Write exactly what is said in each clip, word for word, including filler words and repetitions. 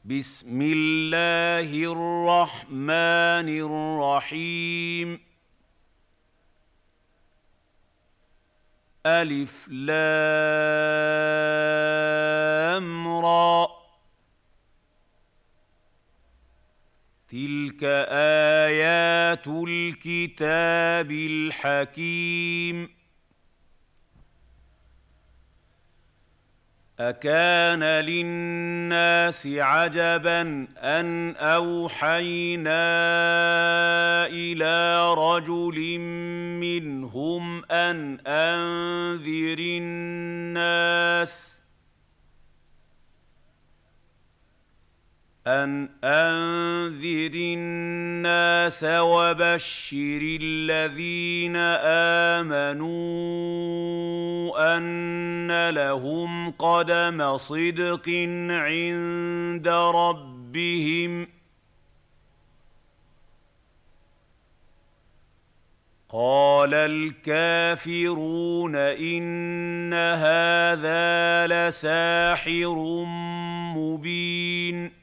بسم الله الرحمن الرحيم. ألف لام را. تلك آيات الكتاب الحكيم. أكان للناس عجبا أن أوحينا إلى رجل منهم أن أنذر الناس أن أنذر الناس وبشر الذين آمنوا أن لهم قدم صدق عند ربهم. قال الكافرون إن هذا لساحر مبين.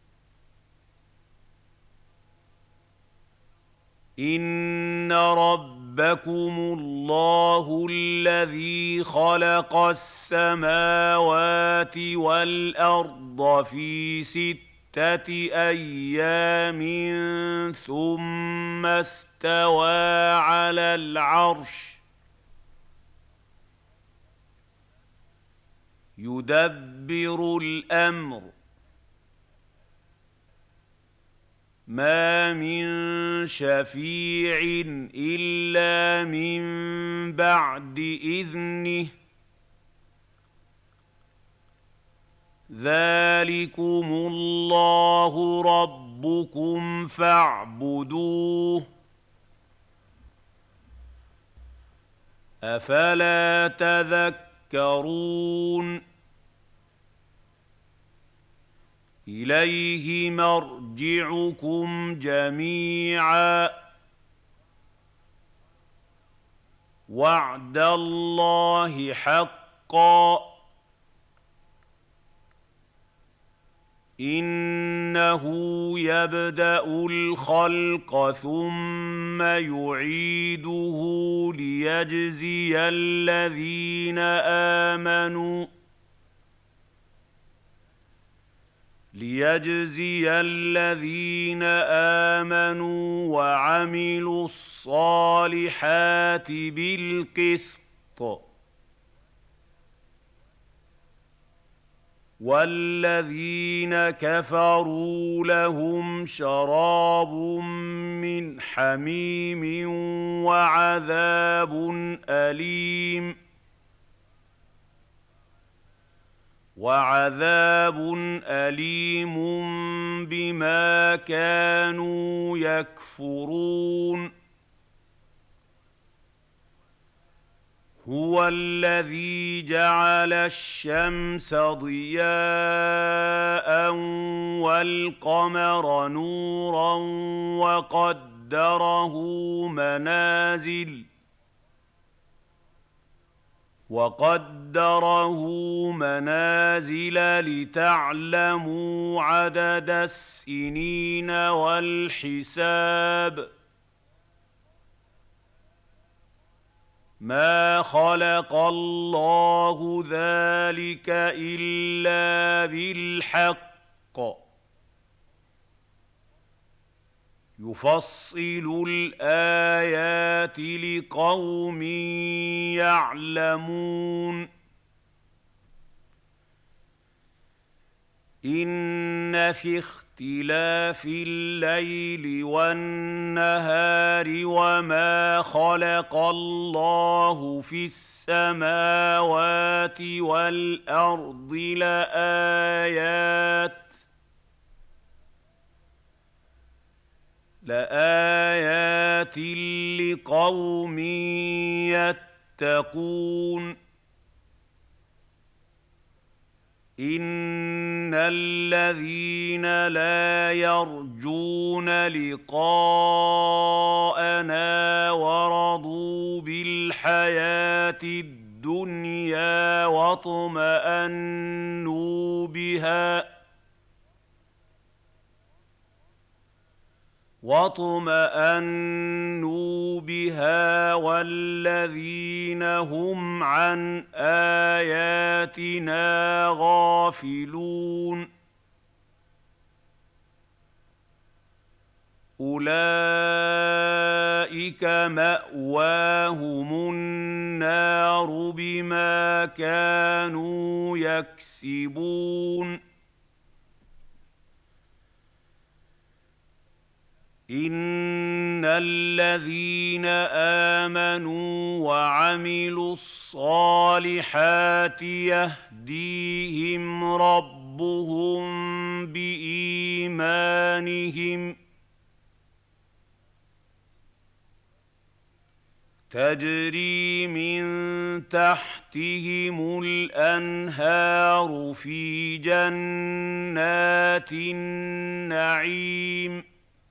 إن ربكم الله الذي خلق السماوات والأرض في ستة أيام ثم استوى على العرش يدبر الأمر ما من شفيع إلا من بعد إذنه ذلكم الله ربكم فاعبدوه أفلا تذكرون. إليه مرجعكم جميعا وعد الله حقا إنه يبدأ الخلق ثم يعيده ليجزي الذين آمنوا ليجزي الذين آمنوا وعملوا الصالحات بالقسط والذين كفروا لهم شراب من حميم وعذاب أليم وعذاب أليم بما كانوا يكفرون. هو الذي جعل الشمس ضياء والقمر نورا وقدره منازل وقدره منازل لتعلموا عدد السنين والحساب. ما خلق الله ذلك إلا بالحق يفصل الآيات لقوم يعلمون. إن في اختلاف الليل والنهار وما خلق الله في السماوات والأرض لآيات لآيات لقوم يتقون. إن الذين لا يرجون لقاءنا ورضوا بالحياة الدنيا واطمأنوا بها وَاطْمَأَنُّوا بِهَا وَالَّذِينَ هُمْ عَنْ آيَاتِنَا غَافِلُونَ أُولَٰئِكَ مَأْوَاهُمُ النَّارُ بِمَا كَانُوا يَكْسِبُونَ إِنَّ الَّذِينَ آمَنُوا وَعَمِلُوا الصَّالِحَاتِ يَهْدِيهِمْ رَبُّهُم بِإِيمَانِهِمْ تَجْرِي مِن تَحْتِهِمُ الْأَنْهَارُ فِي جَنَّاتِ النَّعِيمِ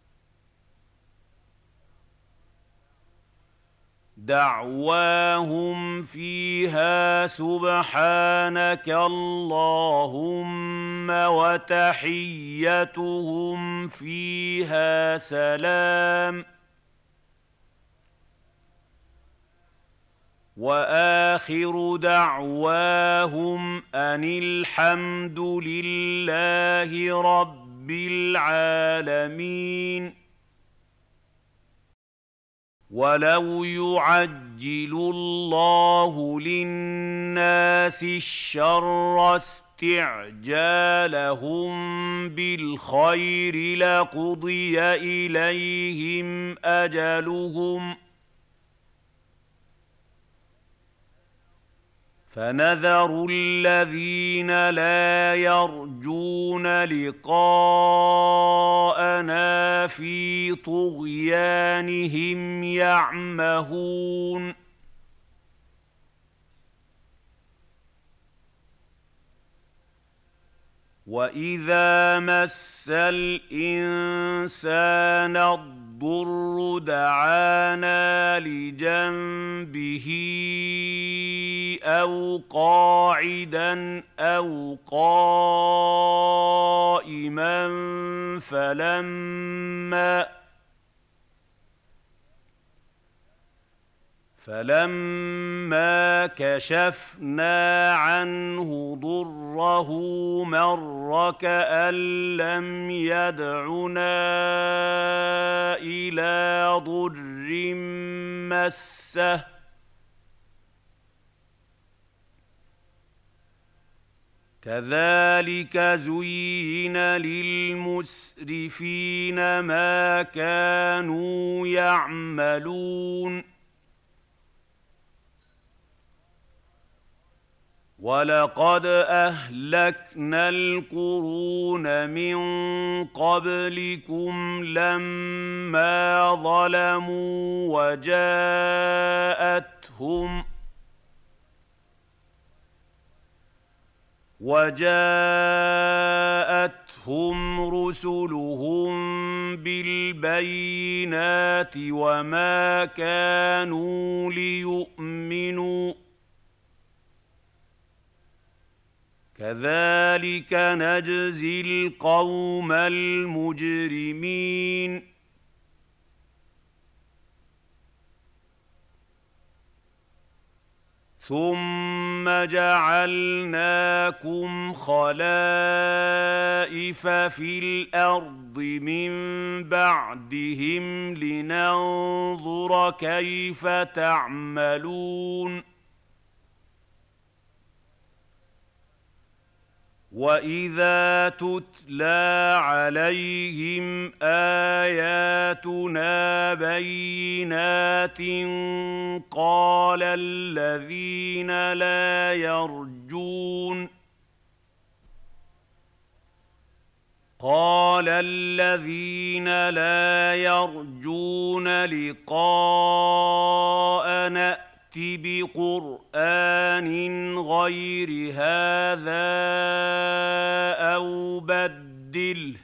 دعواهم فيها سبحانك اللهم وتحيتهم فيها سلام وآخر دعواهم أن الحمد لله رب العالمين وَلَوْ يُعَجِّلُ اللَّهُ لِلنَّاسِ الشَّرَّ اسْتِعْجَالَهُم بِالْخَيْرِ لَقُضِيَ إِلَيْهِمْ أَجَلُهُمْ فَنَذَرُ الَّذِينَ لَا يَرْجُونَ لِقَاءَنَا فِي طُغْيَانِهِمْ يَعْمَهُونَ وَإِذَا مَسَّ الْإِنسَانَ الضُّرُّ دَعَانَا لِجَنبِهِ أَوْ قَاعِدًا أَوْ قَائِمًا فَلَمَّا فَلَمَّا كَشَفْنَا عَنْهُ ضُرَّهُ مَرَّ كَأَن لَّمْ يَدْعُنَا إِلَىٰ ضُرٍّ مَّسَّهُ كَذَٰلِكَ زُيِّنَ لِلْمُسْرِفِينَ مَا كَانُوا يَعْمَلُونَ وَلَقَدْ أَهْلَكْنَا الْقُرُونَ مِن قَبْلِكُمْ لَمَّا ظَلَمُوا وَجَاءَتْهُمْ وَجَاءَتْهُمْ رُسُلُهُم بِالْبَيِّنَاتِ وَمَا كَانُوا لِيُؤْمِنُوا كَذَٰلِكَ نَجْزِي الْقَوْمَ الْمُجْرِمِينَ ثُمَّ جَعَلْنَاكُمْ خَلَائِفَ فِي الْأَرْضِ مِن بَعْدِهِمْ لِنَنظُرَ كَيْفَ تَعْمَلُونَ وَإِذَا تُتْلَىٰ عَلَيْهِمْ آيَاتُنَا بَيِّنَاتٍ قَالَ الَّذِينَ لَا يَرْجُونَ قَالَ الَّذِينَ لَا يَرْجُونَ لِقَاءَنَا ائْتِ بِقُرْآنٍ غَيْرِ هَٰذَا أَوْ بَدِّلْهُ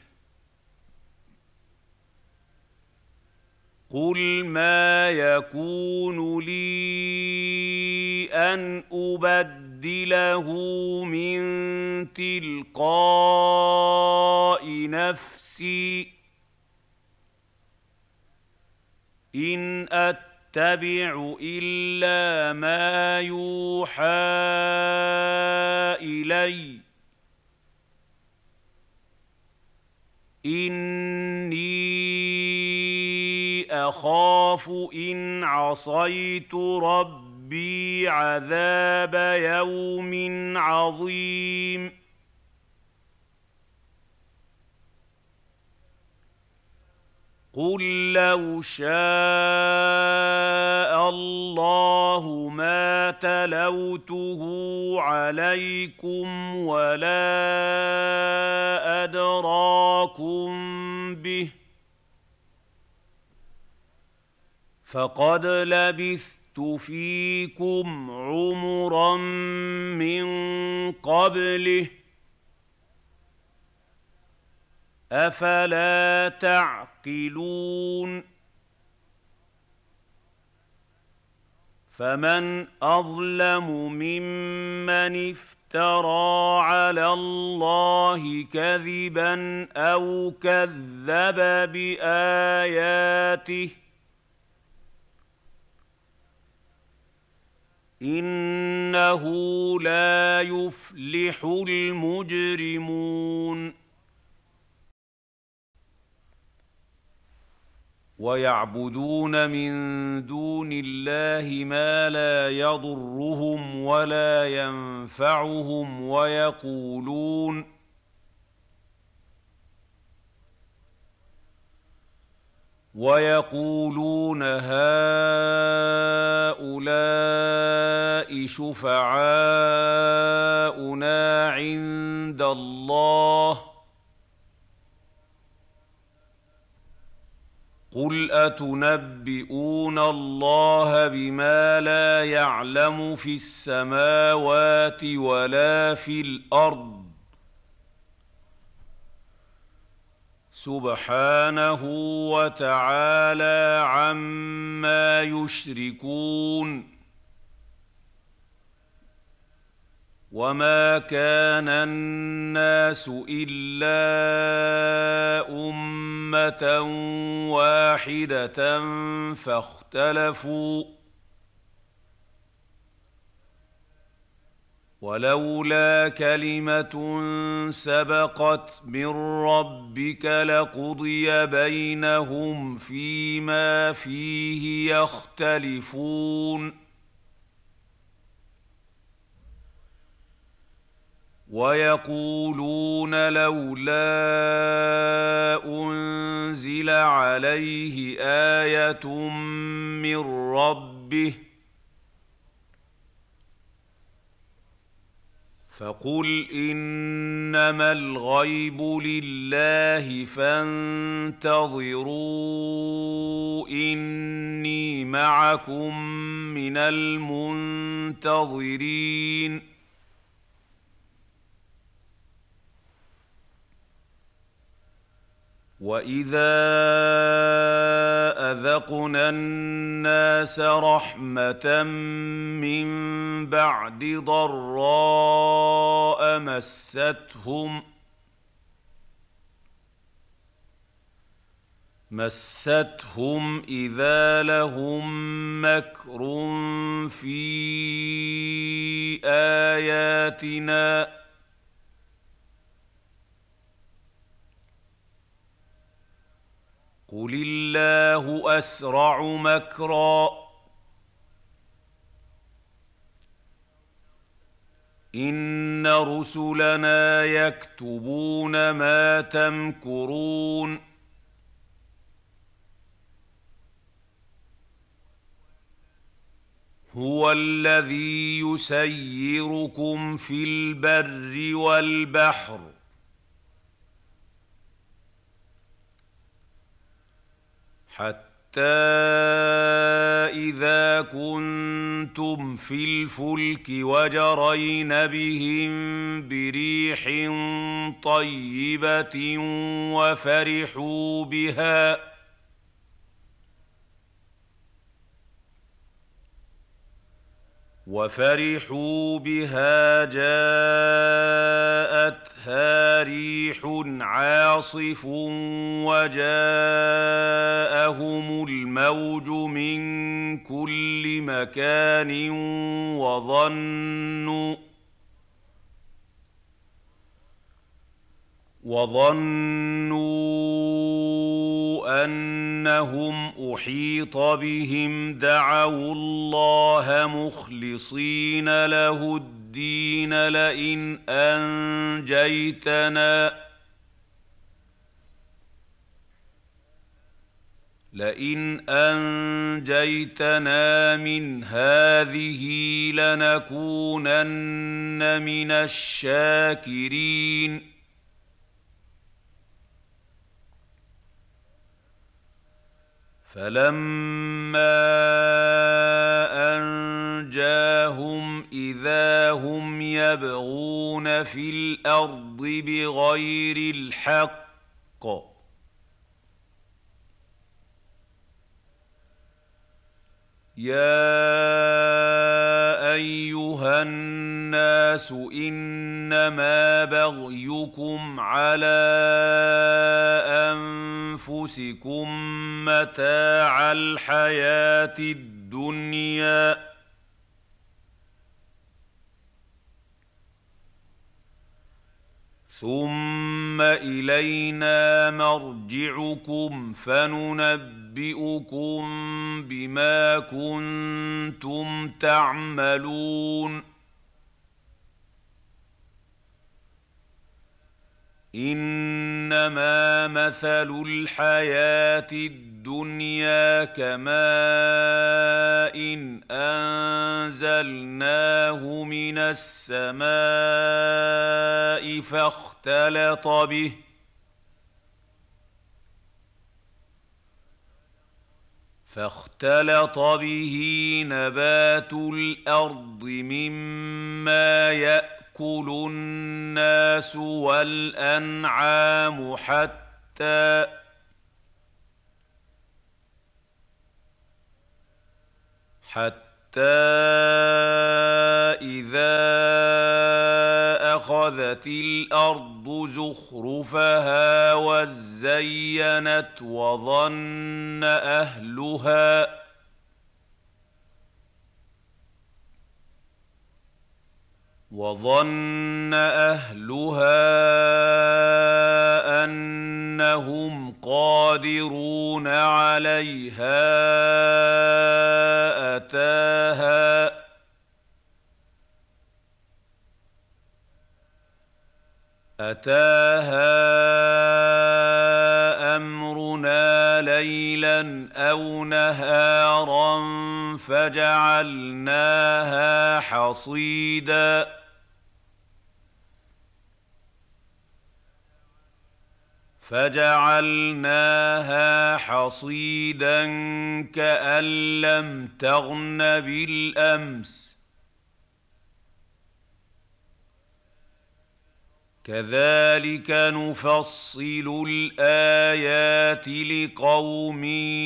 قُلْ مَا يَكُونُ لِي أَنْ أُبَدِّلَهُ مِن تِلْقَاءِ نَفْسِي ۖ إِن أَتَّبِعُ إِلَّا مَا يُوحَىٰ إِلَيَّ وَإِنَّ الشَّيْطَانَ لَكُمْ عَدُوٌّ مُّبِينٌ. إن أتبع إلا ما يوحى إلي إني أخاف إن عصيت ربي عذاب يوم عظيم قل لو شاء الله ما تلوته عليكم ولا أدراكم به فقد لبثت فيكم عمرا من قبله أفلا تعقلون فمن أظلم ممن افترى على الله كذبا أو كذب بآياته إنه لا يفلح المجرمون ويعبدون من دون الله ما لا يضرهم ولا ينفعهم ويقولون ويقولون هؤلاء شفعاؤنا عند الله قل أتنبئون الله بما لا يعلم في السماوات ولا في الأرض سبحانه وتعالى عما يشركون وما كان الناس إلا أمة واحدة فاختلفوا ولولا كلمة سبقت من ربك لقضي بينهم فيما فيه يختلفون ويقولون لولا أنزل عليه آية من ربه فقل إنما الغيب لله فانتظروا إني معكم من المنتظرين وإذا أذقنا الناس رحمة من بعد ضراء مستهم مستهم إذا لهم مكر في آياتنا قل الله أسرع مكرا إن رسلنا يكتبون ما تمكرون هو الذي يسيركم في البر والبحر حتى إذا كنتم في الفلك وجرين بهم بريح طيبة وفرحوا بها وفرحوا بها جاءتها ريح عاصف وجاءهم الموج من كل مكان وظنوا وظنوا أنهم أحيط بهم دعوا الله مخلصين له الدين لئن أنجيتنا لئن أنجيتنا من هذه لنكونن من الشاكرين فلما أنجاهم إذا هم يبغون في الأرض بغير الحق يا أيها الناس إنما بغيكم على أنفسكم متاع الحياة الدنيا ثم إلينا مرجعكم فننبئكم بما كنتم تعملون إنما مثل الحياة الدنيا كماء إن أنزلناه من السماء فاختلط به فاختلط به نبات الأرض مما يأكل يأكل الناس والأنعام حتى حتى إذا أخذت الأرض زخرفها وزينت وظن أهلها وظن أهلها أنهم قادرون عليها أتاها أتاها أمرنا ليلا أو نهارا فجعلناها حصيدا فجعلناها حصيدا كأن لم تغن بالأمس كذلك نفصل الآيات لقوم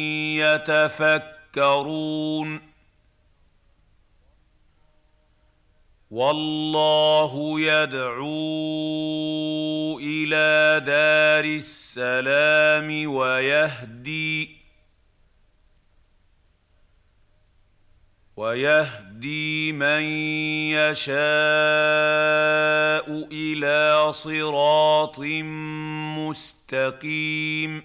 يتفكرون والله يدعو إلى دار السلام ويهدي ويهدي من يشاء إلى صراط مستقيم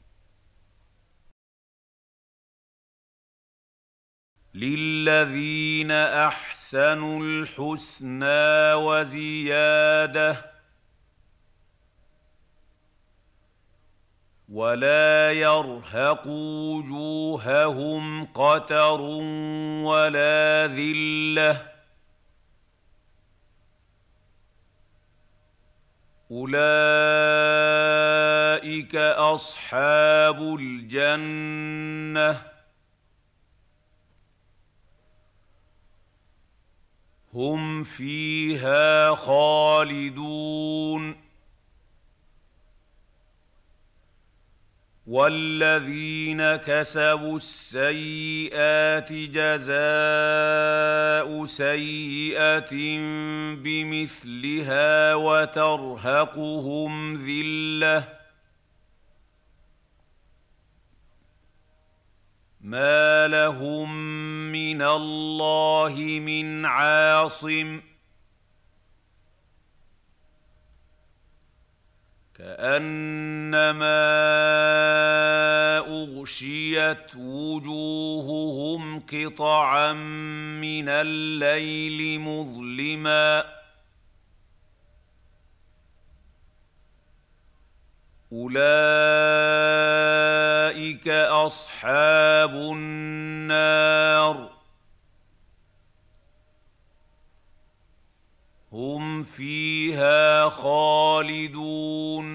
للذين أحسنوا الحسنى وزيادة ولا يرهق وجوههم قتر ولا ذلة أولئك أصحاب الجنة هم فيها خالدون والذين كسبوا السيئات جزاء سيئة بمثلها وترهقهم ذلة ما لهم من الله من عاصم كأنما أغشيت وجوههم قطعا من الليل مظلما أولئك أصحاب النار هم فيها خالدون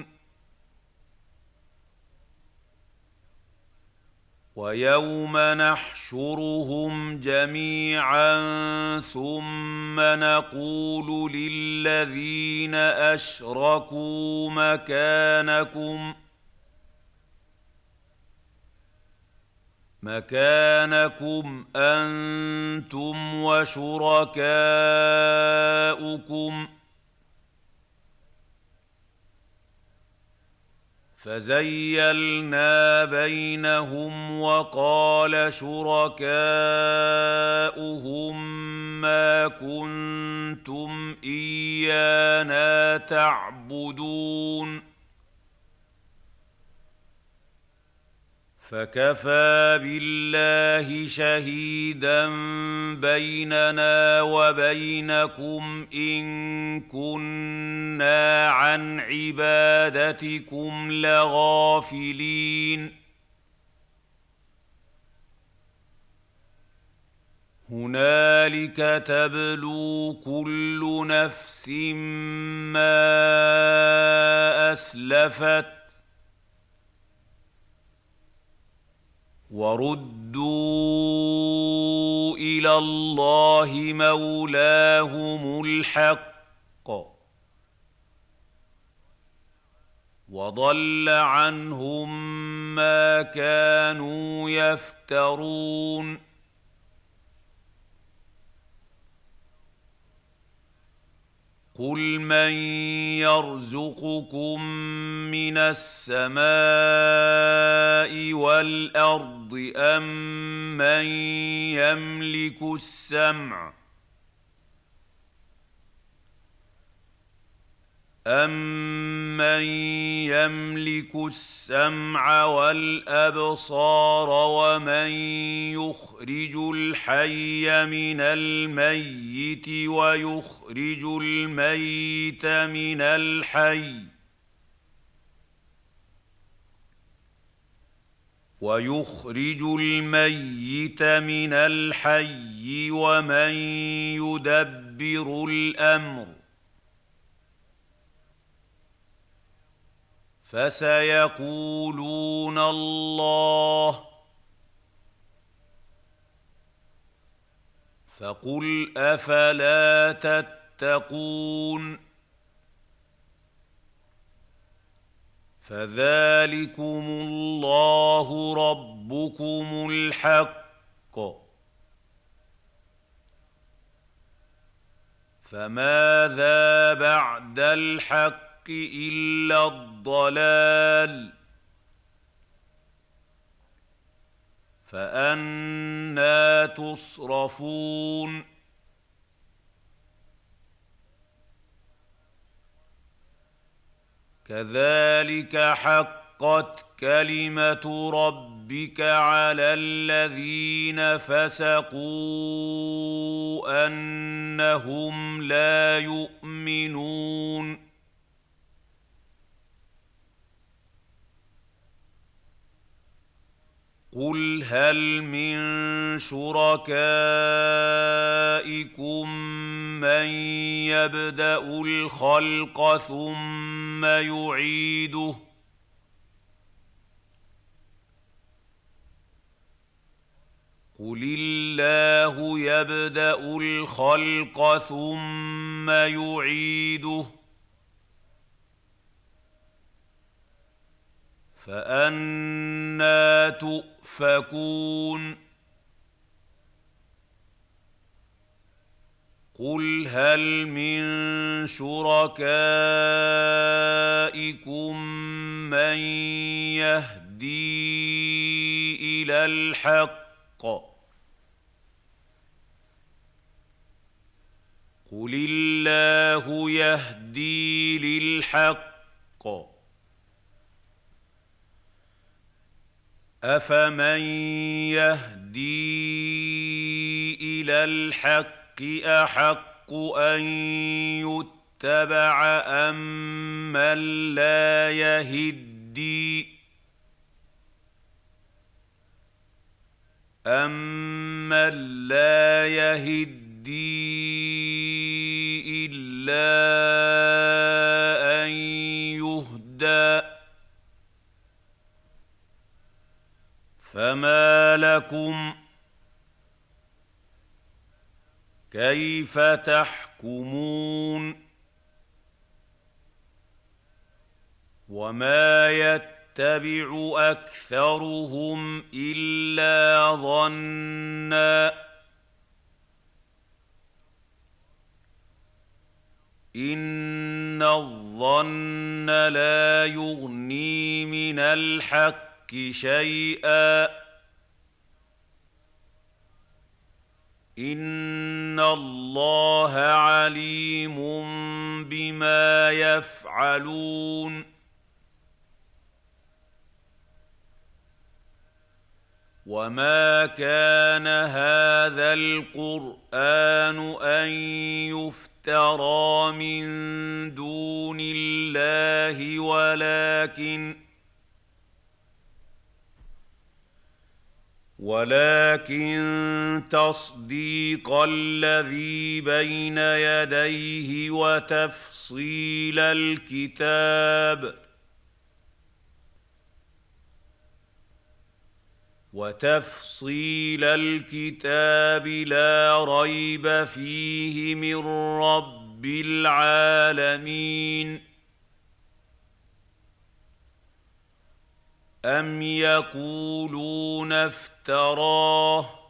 ويوم نحشرهم جميعا ثم نقول للذين أشركوا مكانكم مكانكم أنتم وشركاؤكم فزيلنا بينهم وقال شركاؤهم ما كنتم إيانا تعبدون فكفى بالله شهيدا بيننا وبينكم إن كنا عن عبادتكم لغافلين هنالك تبلو كل نفس ما أسلفت وردوا إلى الله مولاهم الحق وضل عنهم ما كانوا يفترون قل من يرزقكم من السماء والأرض أم من يملك السمع أَمَّن يَمْلِكُ السَّمْعَ وَالْأَبْصَارَ وَمَن يُخْرِجُ الْحَيَّ مِنَ الْمَيِّتِ وَيُخْرِجُ الْمَيِّتَ مِنَ الْحَيِّ وَيُخْرِجُ الْمَيِّتَ مِنَ الْحَيِّ وَمَن يُدَبِّرُ الْأَمْرَ فسيقولون الله فقل أفلا تتقون فذلكم الله ربكم الحق فماذا بعد الحق إلا الضلال فأنى تصرفون كذلك حقت كلمة ربك على الذين فسقوا أنهم لا يؤمنون قل هل من شركائكم من يبدأ الخلق ثم يعيده قل الله يبدأ الخلق ثم يعيده فأنى تؤفكون قل هل من شركائكم من يهدي إلى الحق قل الله يهدي للحق أفمن يهدي إلى الحق أحق أن يتبع أمن لا يهدي أمن لا يهدي إلا أن يهدى فما لكم كيف تحكمون وما يتبع أكثرهم إلا ظنًّا إن الظن لا يغني من الحق شيئا إن الله عليم بما يفعلون وما كان هذا القرآن أن يفترى من دون الله ولكن ولكن تصديق الذي بين يديه وتفصيل الكتاب وتفصيل الكتاب لا ريب فيه من رب العالمين أم يقولون افتراه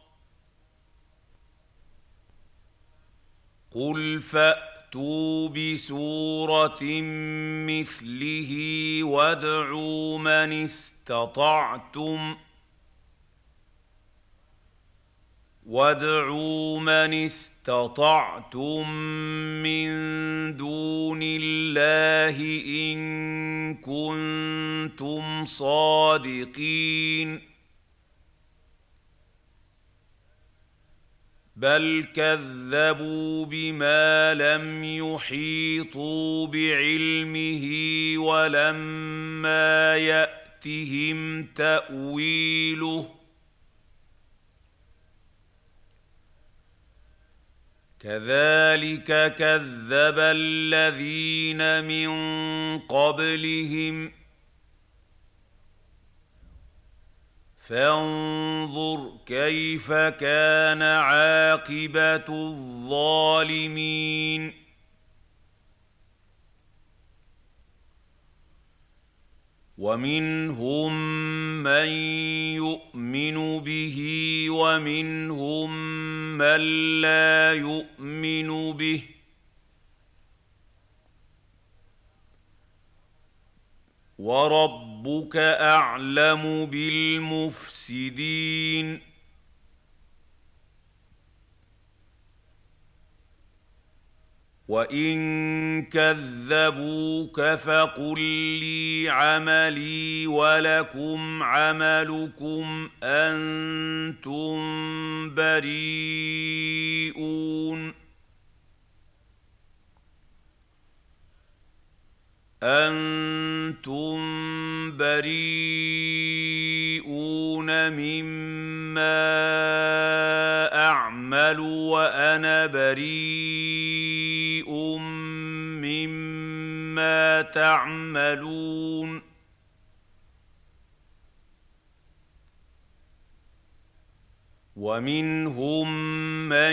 قل فأتوا بسورة مثله وادعوا من استطعتم وادعوا من استطعتم من دون الله إن كنتم صادقين بل كذبوا بما لم يحيطوا بعلمه ولما يأتهم تأويله كذلك كذب الذين من قبلهم فانظر كيف كان عاقبة الظالمين ومنهم من يؤمن به ومنهم من لا يؤمن به وربك أعلم بالمفسدين وإن كذبوك فقل لي عملي ولكم عملكم أنتم بريئون أنتم بريئون مما أعمل وأنا بريء مما تعملون ومنهم من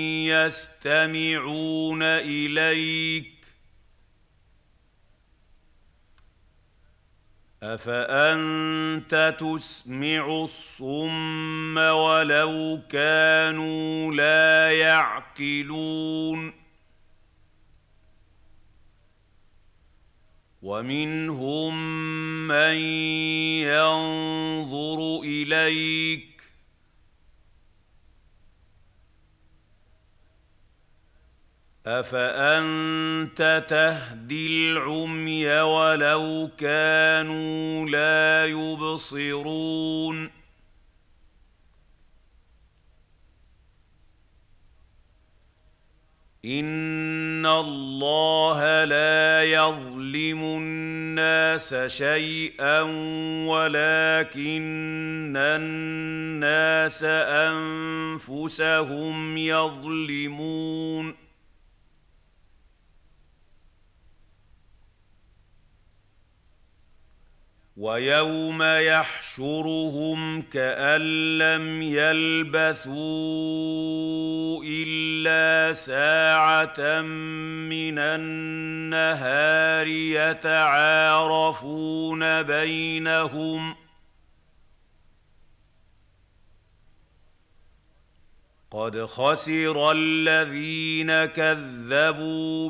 يستمعون إليك أفأنت تسمع الصم ولو كانوا لا يعقلون ومنهم من ينظر إليك أفأنت تهدي العمي ولو كانوا لا يبصرون إن الله لا يظلم الناس شيئا ولكن الناس أنفسهم يظلمون ويوم يحشرهم كأن لم يلبثوا إلا ساعة من النهار يتعارفون بينهم قد خسر الذين كذبوا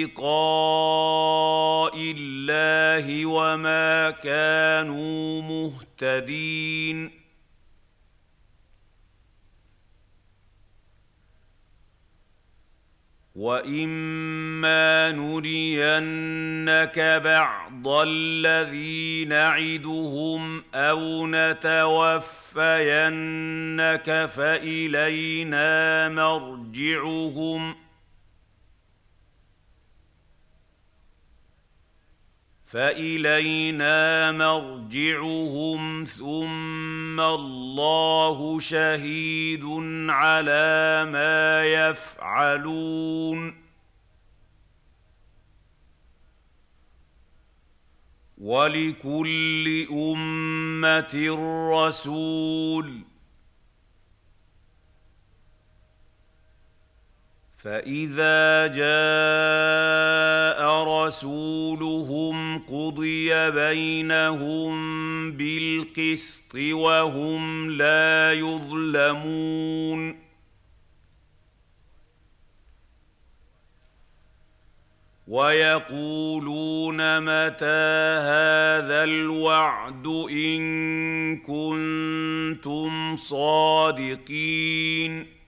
بلقاء الله وما كانوا مهتدين وإما نرينك بعض الذي نعدهم أو نتوفينك فإلينا مرجعهم فإلينا مرجعهم ثم الله شهيد على ما يفعلون ولكل أمة رسول فإذا جاء رسولهم قضي بينهم بالقسط وهم لا يظلمون ويقولون متى هذا الوعد إن كنتم صادقين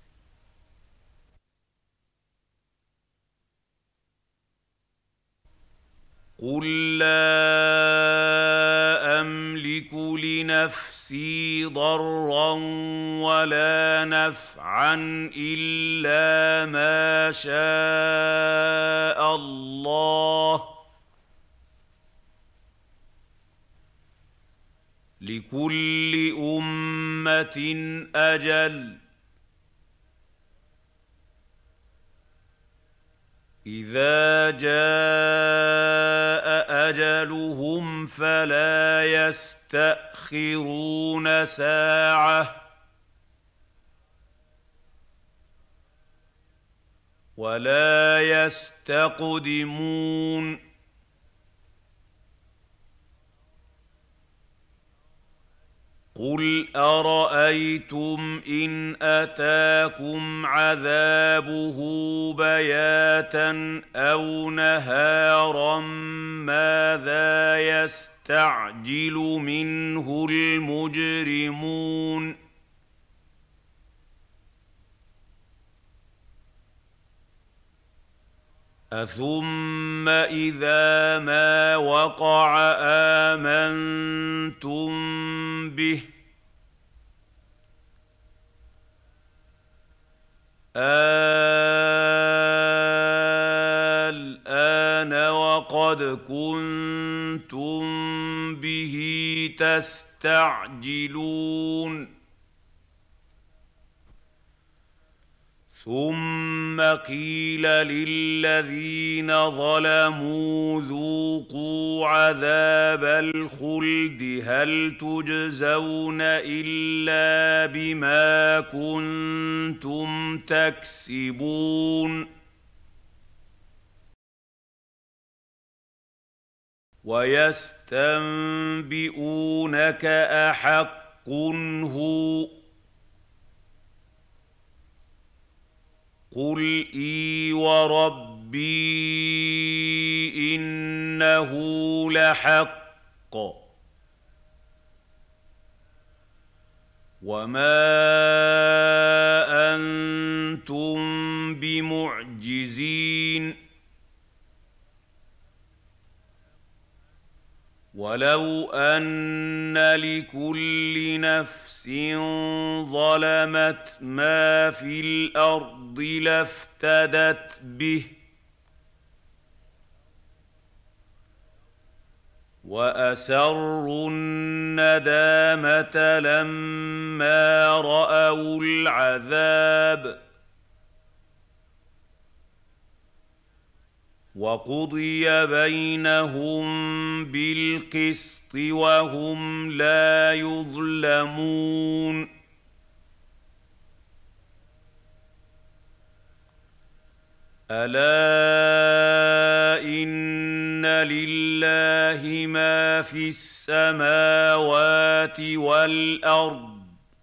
قل لا أملك لنفسي ضرا ولا نفعا إلا ما شاء الله لكل أمة أجل إذا جاء أجلهم فلا يستأخرون ساعة ولا يستقدمون قل أرأيتم إن أتاكم عذابه بياتا أو نهارا ماذا يستعجل منه المجرمون أثم إذا ما وقع آمنتم به الآن وقد كنتم به تستعجلون ثم قيل للذين ظلموا ذوقوا عذاب الخلد هل تجزون إلا بما كنتم تكسبون ويستنبئونك أحق هو قل إي وربي إنه لحق وما أنتم بمعجزين ولو أن لكل نفس ظلمت ما في الأرض لافتدت به وأسروا الندامة لما رأوا العذاب وقضي بينهم بالقسط وهم لا يظلمون ألا إن لله ما في السماوات والأرض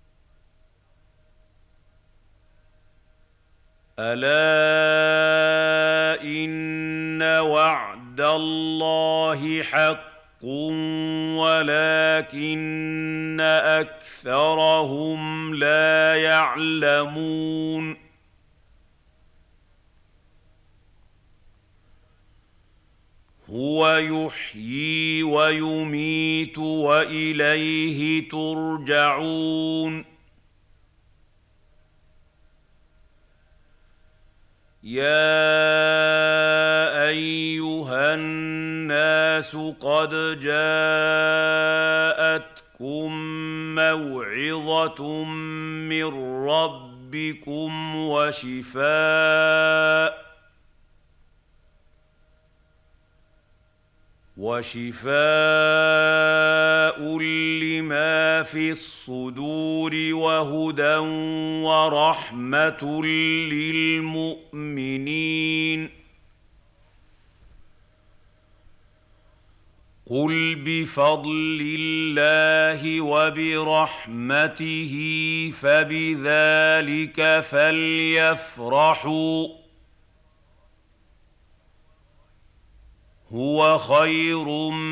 ألا إن وعد الله حق ولكن أكثرهم لا يعلمون هو يحيي ويميت وإليه ترجعون يا أيها الناس قد جاءتكم موعظة من ربكم وشفاء وشفاء لما في الصدور وهدى ورحمة للمؤمنين قل بفضل الله وبرحمته فبذلك فليفرحوا هو خير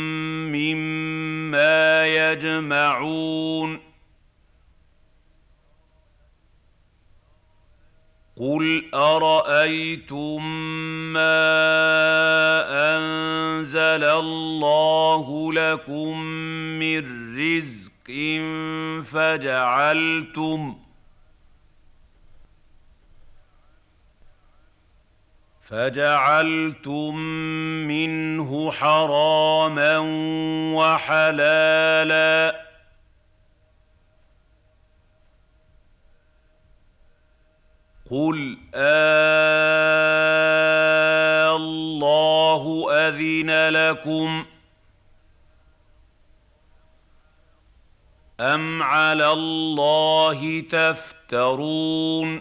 مما يجمعون قل أرأيتم ما أنزل الله لكم من رزق فجعلتم فجعلتم منه حراما وحلالا قل آه الله أذن لكم أم على الله تفترون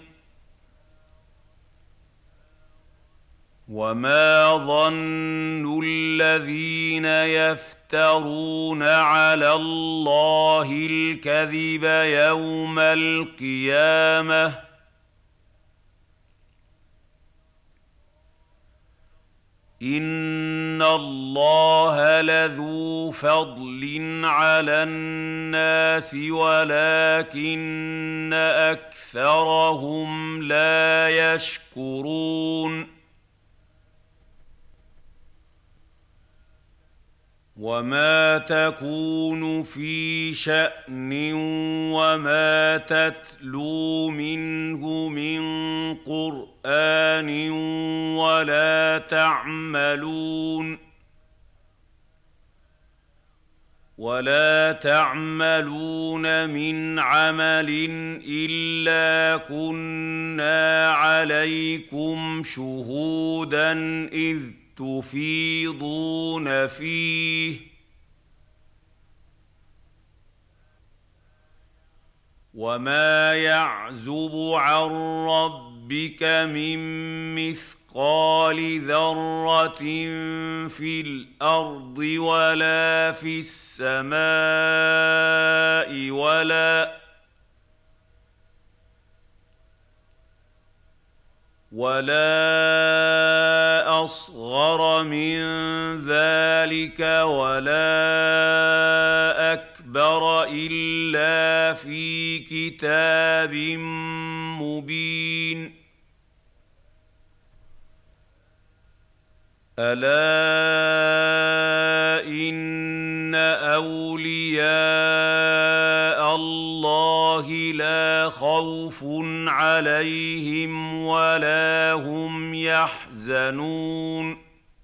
وما ظن الذين يفترون على الله الكذب يوم القيامة إن الله لذو فضل على الناس ولكن أكثرهم لا يشكرون وما تكون في شأن وما تتلو منه من قرآن ولا تعملون ولا تعملون من عمل إلا كنا عليكم شهودا إذ تفيضون فيه وما يعزب عن ربك من مثقال كمثقال ذرة في الأرض ولا في السماء ولا ولا أصغر من ذلك ولا أكبر إلا في كتاب مبين. ألا إن أولياء الله لا خوف عليهم ولا هم يحزنون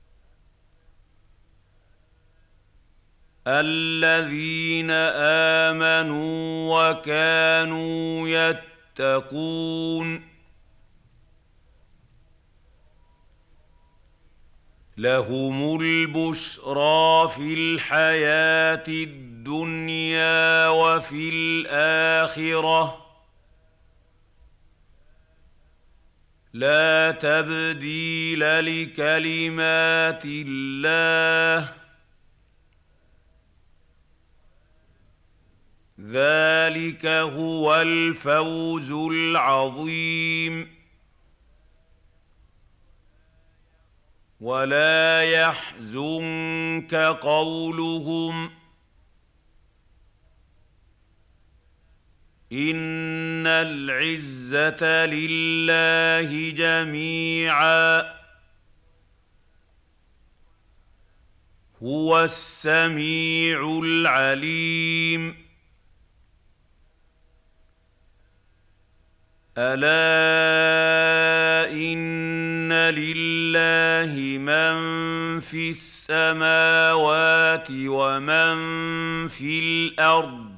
الذين آمنوا وكانوا يتقون لهم البشرى في الحياة الدنيا وفي الآخرة لا تبديل لكلمات الله ذلك هو الفوز العظيم. ولا يحزنك قولهم إن العزة لله جميعا هو السميع العليم. ألا إن لله من في السماوات ومن في الأرض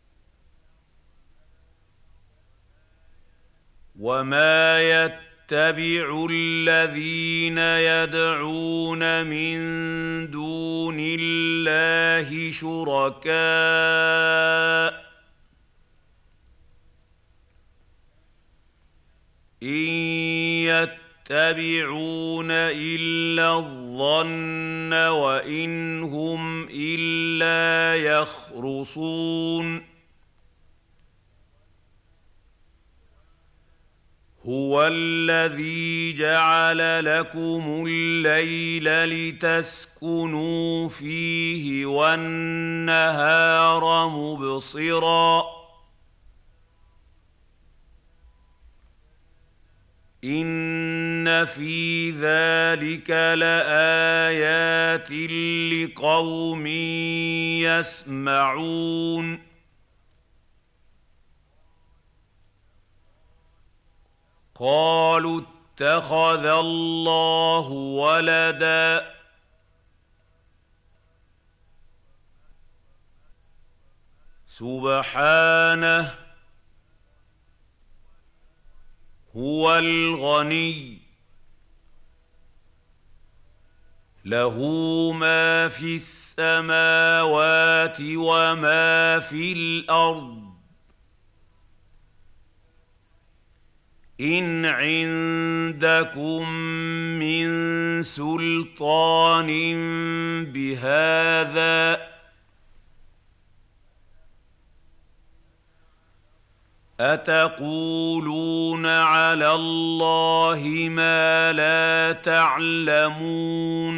وما يتبع الذين يدعون من دون الله شركاء إن يتبعون إلا الظن وإن هم إلا يخرصون هو الذي جعل لكم الليل لتسكنوا فيه والنهار مبصراً إن في ذلك لآيات لقوم يسمعون قالوا اتخذ الله ولدا سبحانه هو الغني له ما في السماوات وما في الأرض إن عندكم من سلطان بهذا أتقولون على الله ما لا تعلمون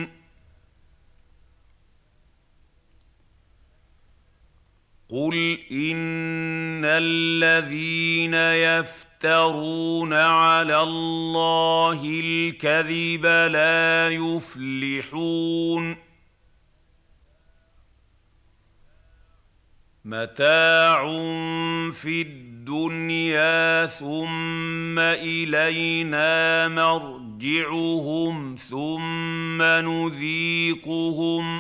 قل إن الذين يفترون على الله الكذب لا يفلحون متاع في الدنيا ثم إلينا مرجعهم ثم نذيقهم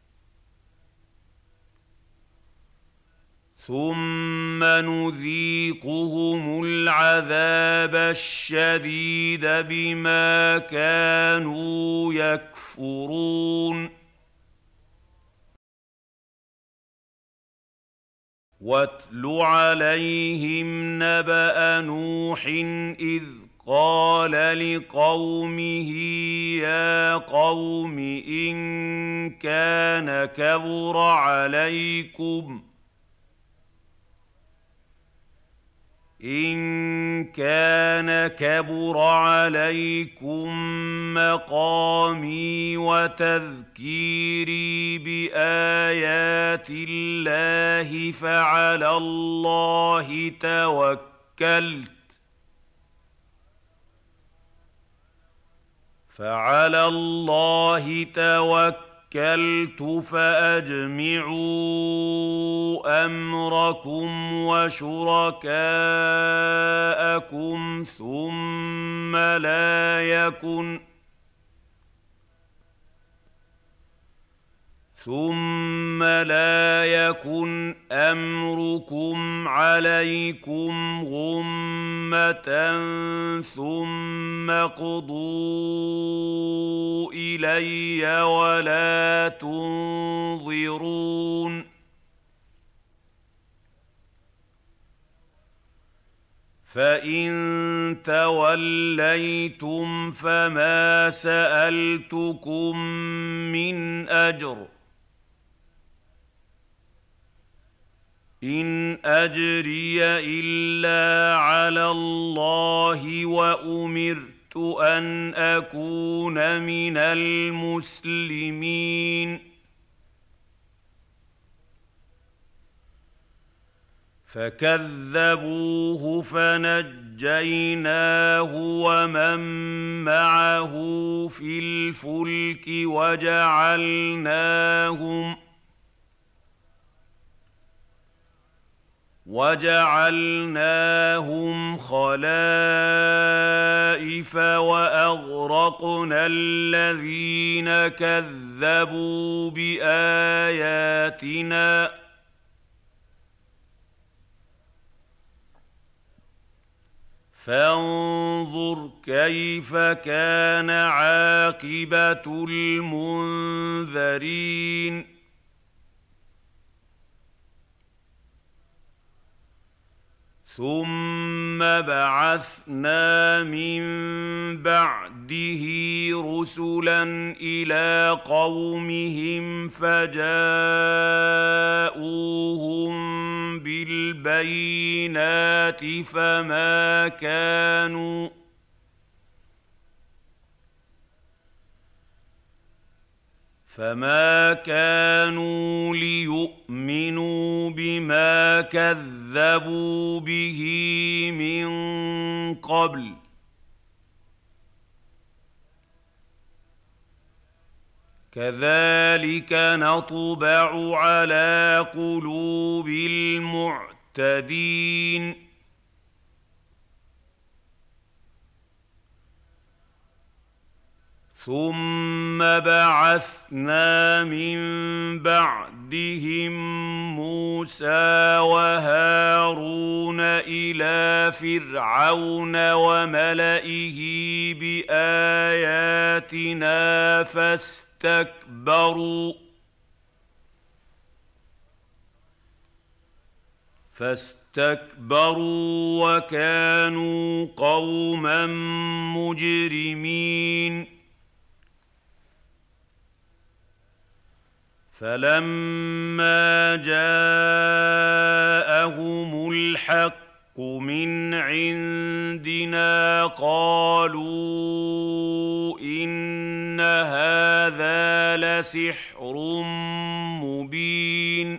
ثم نذيقهم العذاب الشديد بما كانوا يكفرون واتل عليهم نبأ نوح إذ قال لقومه يا قوم إن كان كبر عليكم إن كان كبر عليكم مقامي وتذكيري بآيات الله فعلى الله توكلت فعلى الله توكلت فأجمعوا أمركم وشركاءكم ثم لا يكن ثم لا يكن أمركم عليكم غمة ثم اقضوا إلي ولا تنظرون فإن توليتم فما سألتكم من أجر إن أجري إلا على الله وأمرت أن أكون من المسلمين فكذبوه فنجيناه ومن معه في الفلك وجعلناهم وجعلناهم خلائف وأغرقنا الذين كذبوا بآياتنا فانظر كيف كان عاقبة المنذرين ثم بعثنا من بعده رسلا إلى قومهم فجاءوهم بالبينات فما كانوا فما كانوا ليؤمنوا بما كذبوا به من قبل كذلك نطبع على قلوب المعتدين ثم بعثنا من بعدهم موسى وهارون إلى فرعون وملئه بآياتنا فاستكبروا فاستكبروا وكانوا قوما مجرمين فلما جاءهم الحق من عندنا قالوا إن هذا لسحر مبين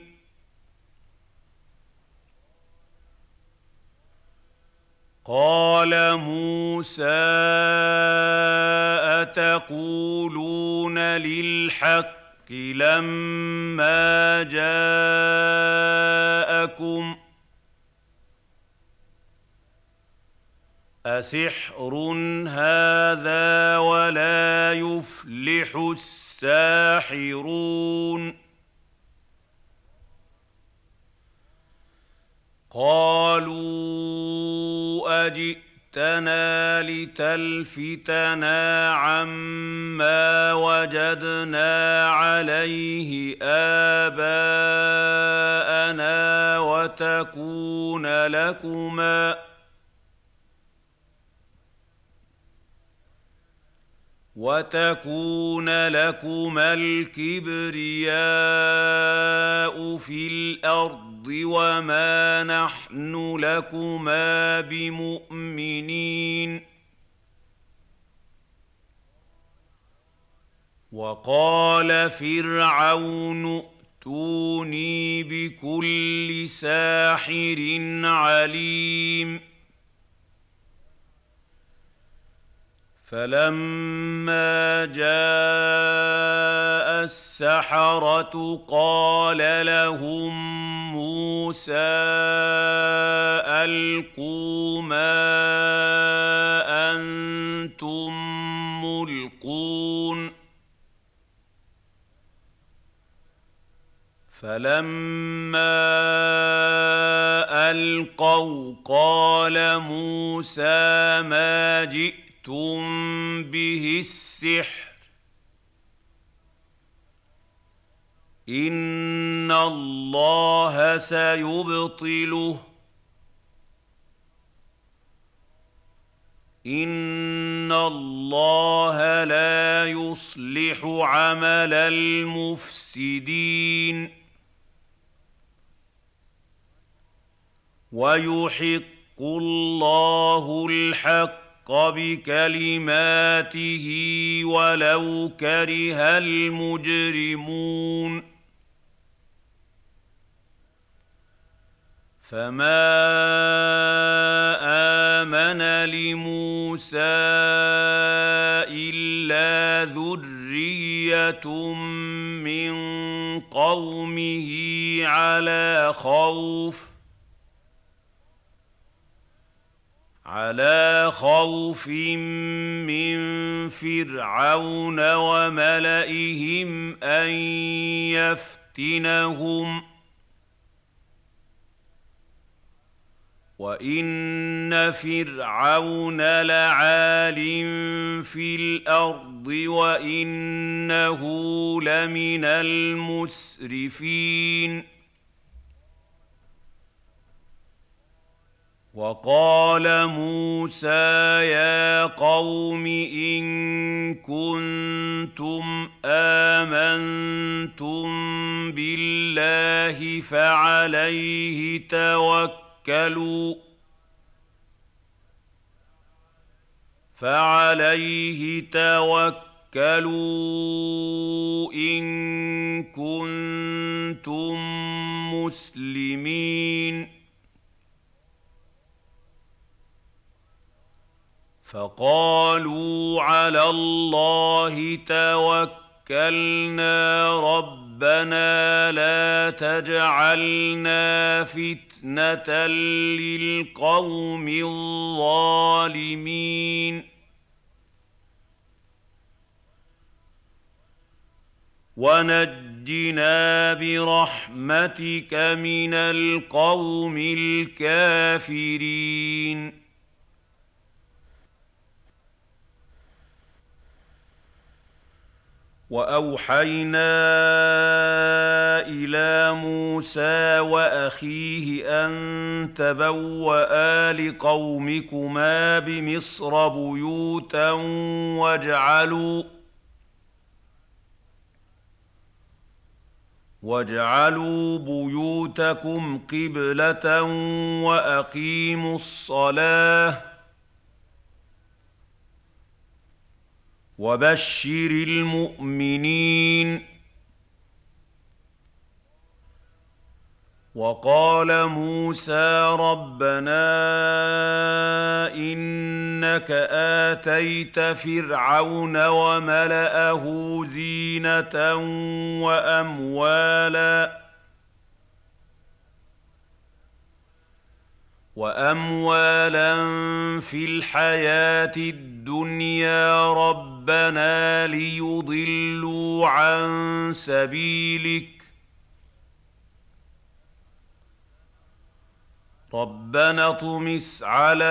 قال موسى أتقولون للحق لما جاءكم أسحر هذا ولا يفلح الساحرون قالوا أجئتنا لتلفتنا عما وجدنا عليه آباءنا وتكون لكما وتكون لكما الكبرياء في الأرض وما نحن لكما بمؤمنين وقال فرعون ائتوني بكل ساحر عليم فلما جاء السحرة قال لهم موسى ألقوا ما أنتم ملقون فلما ألقوا قال موسى ما جئتم به السحر إن الله سيبطله إن الله لا يصلح عمل المفسدين ويحق الله الحق بكلماته ولو كره المجرمون فما آمن لموسى إلا ذرية من قومه على خوف على خوف من فرعون وملئهم أن يفتنهم وإن فرعون لعال في الأرض وإنه لمن المسرفين وقال موسى يا قوم إن كنتم آمنتم بالله فعليه توكلوا فعليه توكلوا إن كنتم مسلمين فقالوا على الله توكلنا ربنا لا تجعلنا فتنة للقوم الظالمين ونجنا برحمتك من القوم الكافرين وأوحينا إلى موسى وأخيه أن تبوأ لقومكما بمصر بيوتا واجعلوا واجعلوا بيوتكم قبلة وأقيموا الصلاة وبشر المؤمنين وقال موسى ربنا إنك آتيت فرعون وملأه زينة وأموالا وأموالا في الحياة الدنيا ربنا ليضلوا عن سبيلك ربنا اطمس على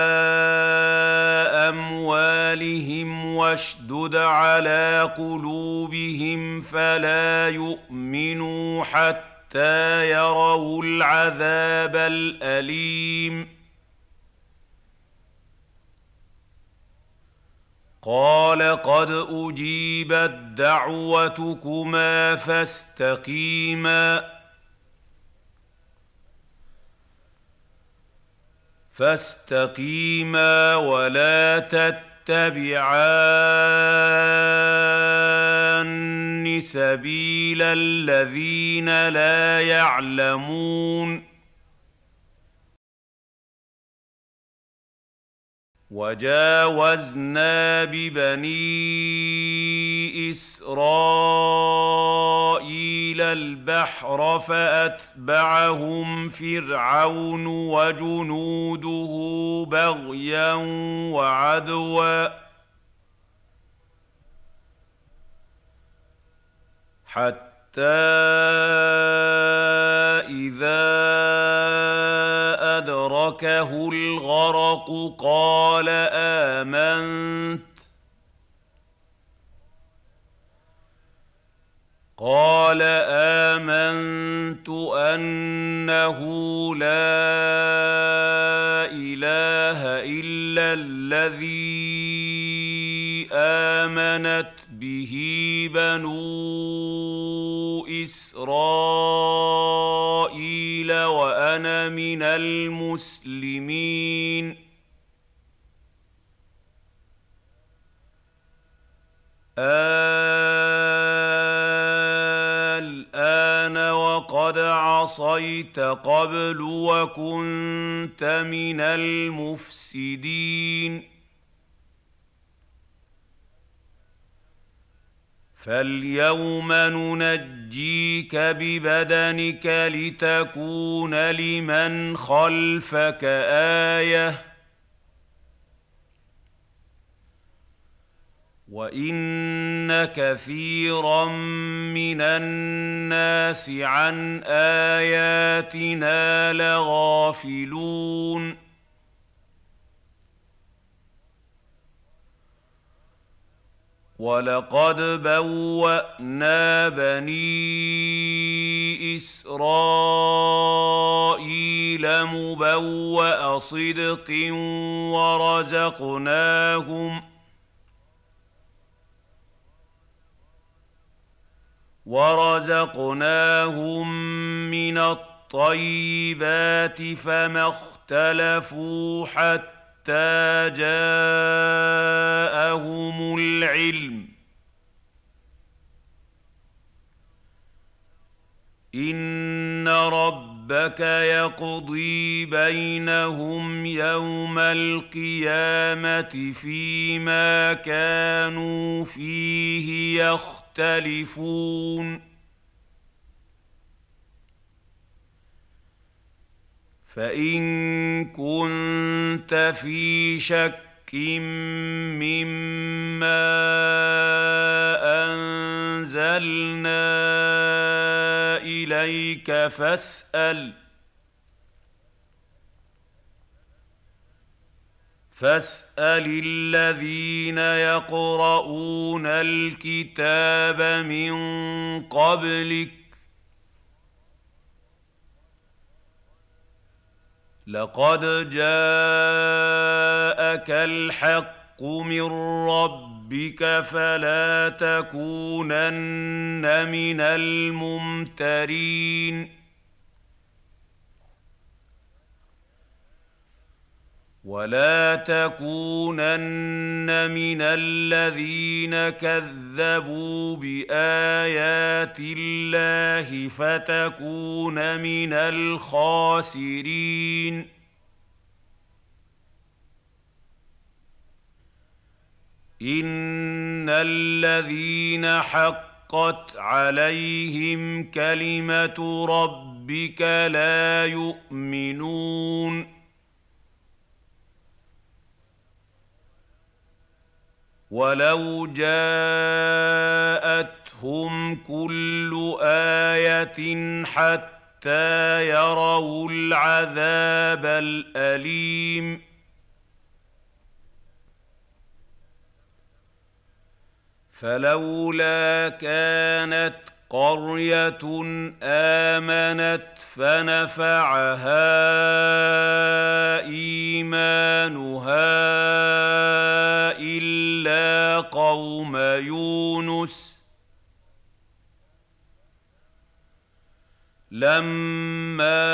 أموالهم واشدد على قلوبهم فلا يؤمنوا حتى يروا العذاب الأليم قال قد أجيبت دعوتكما فاستقيما فاستقيما ولا تتبعان سبيل الذين لا يعلمون وجاوزنا ببني إسرائيل البحر فأتبعهم فرعون وجنوده بغيا وعدوا حتى إذا أدركه الغرق قال آمنت قال آمنت أنه لا إله إلا الذي آمنت به بنو إسرائيل وأنا من المسلمين الآن وقد عصيت قبل وكنت من المفسدين فاليوم ننجيك ببدنك لتكون لمن خلفك آية وإن كثيرا من الناس عن آياتنا لغافلون ولقد بوأنا بني إسرائيل مبوأ صدق ورزقناهم ورزقناهم من الطيبات فما اختلفوا حتى حتى جاءهم العلم إن ربك يقضي بينهم يوم القيامة فيما كانوا فيه يختلفون فإن كنت في شك مما أنزلنا إليك فاسأل فاسأل الذين يقرؤون الكتاب من قبلك لقد جاءك الحق من ربك فلا تكونن من الممترين ولا تكونن من الذين كذبوا بآيات الله فتكون من الخاسرين إن الذين حقت عليهم كلمة ربك لا يؤمنون ولو جاءتهم كل آية حتى يروا العذاب الأليم فلولا كانت قرية آمنت فنفعها إيمانها إلا قوم يونس لما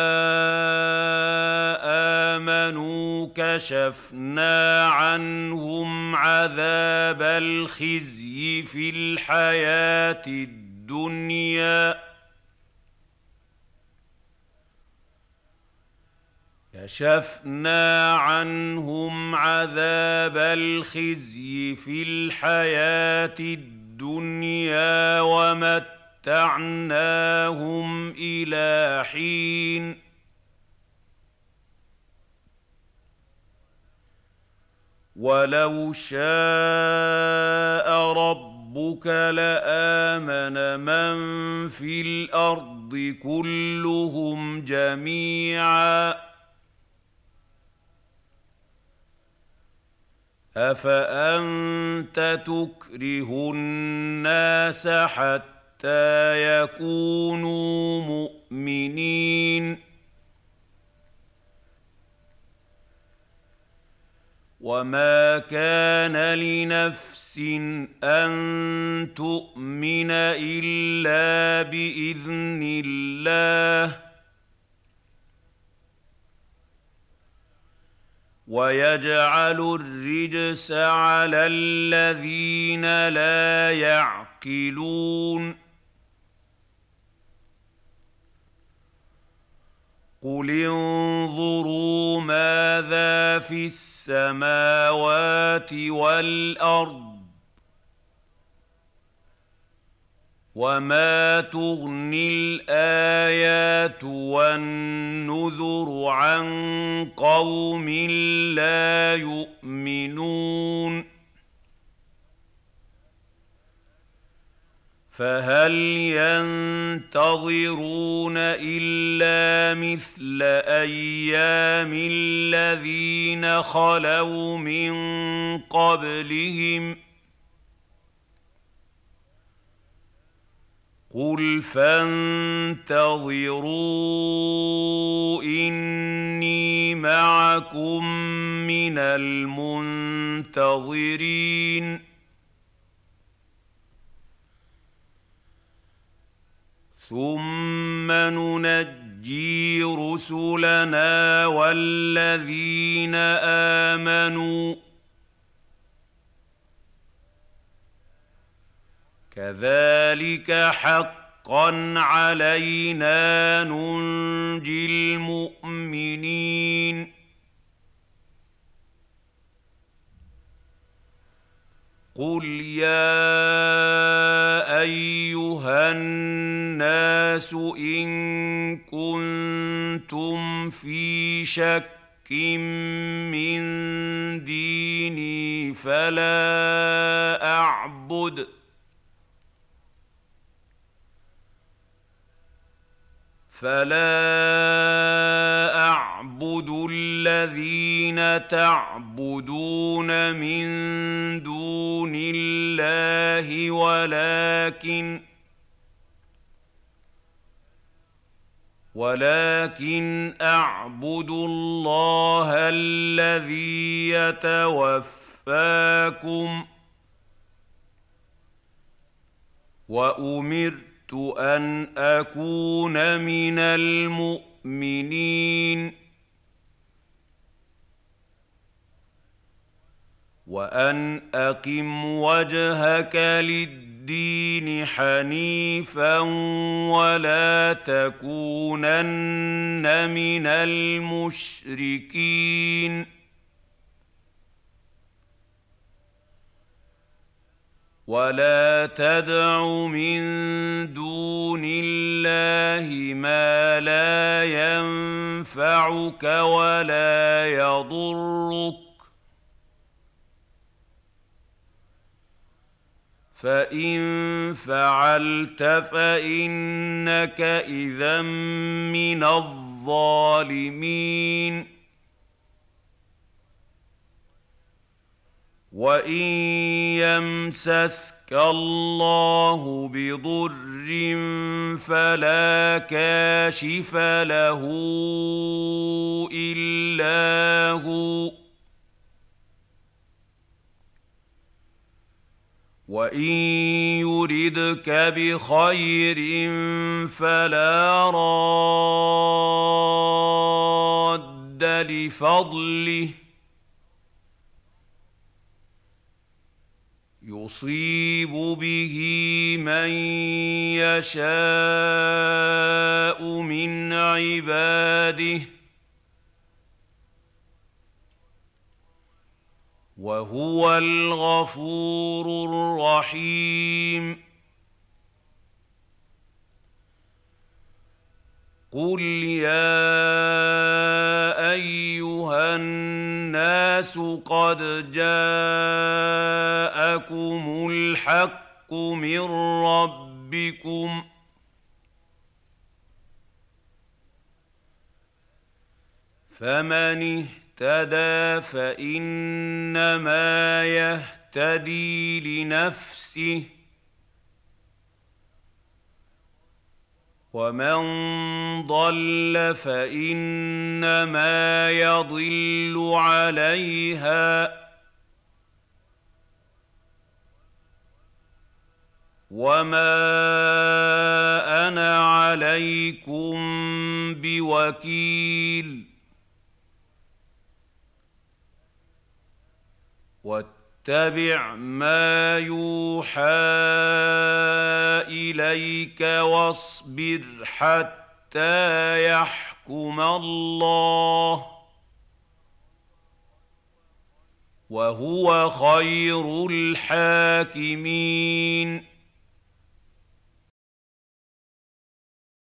آمنوا كشفنا عنهم عذاب الخزي في الحياة الدنيا كشفنا عنهم عذاب الخزي في الحياة الدنيا ومتعناهم إلى حين ولو شاء ربك لآمن من في الأرض كلهم جميعا أفأنت تكره الناس حتى يكونوا مؤمنين وما كان لنفس أن تؤمن إلا بإذن الله ويجعل الرجس على الذين لا يعقلون قل انظروا ماذا في السماوات والأرض وما تغني الآيات والنذر عن قوم لا يؤمنون فهل ينتظرون إلا مثل أيام الذين خلوا من قبلهم قل فانتظروا إني معكم من المنتظرين ثم ننجي رسلنا والذين آمنوا كذلك حقا علينا ننجي المؤمنين قل يا أيها الناس إن كنتم في شك من ديني فلا أعبد فلا أعبد الذين تعبدون من دون الله ولكن ولكن أعبد الله الذي يتوفاكم وأمرت أن أكون من المؤمنين وأن أقم وجهك للدين حنيفا ولا تكونن من المشركين ولا تدع من دون الله ما لا ينفعك ولا يضرك فإن فعلت فإنك إذا من الظالمين وإن يمسسك الله بضر فلا كاشف له إلا هو وإن يردك بخير فلا راد لفضله يصيب به من يشاء من عباده وهو الغفور الرحيم قل يا أيها الناس قد جاءكم الحق من ربكم فمن اهتدى فإنما يهتدي لنفسه ومن ضل فإنما يضل عليها وما أنا عليكم بوكيل واتبع ما يوحى إليك واصبر حتى يحكم الله وهو خير الحاكمين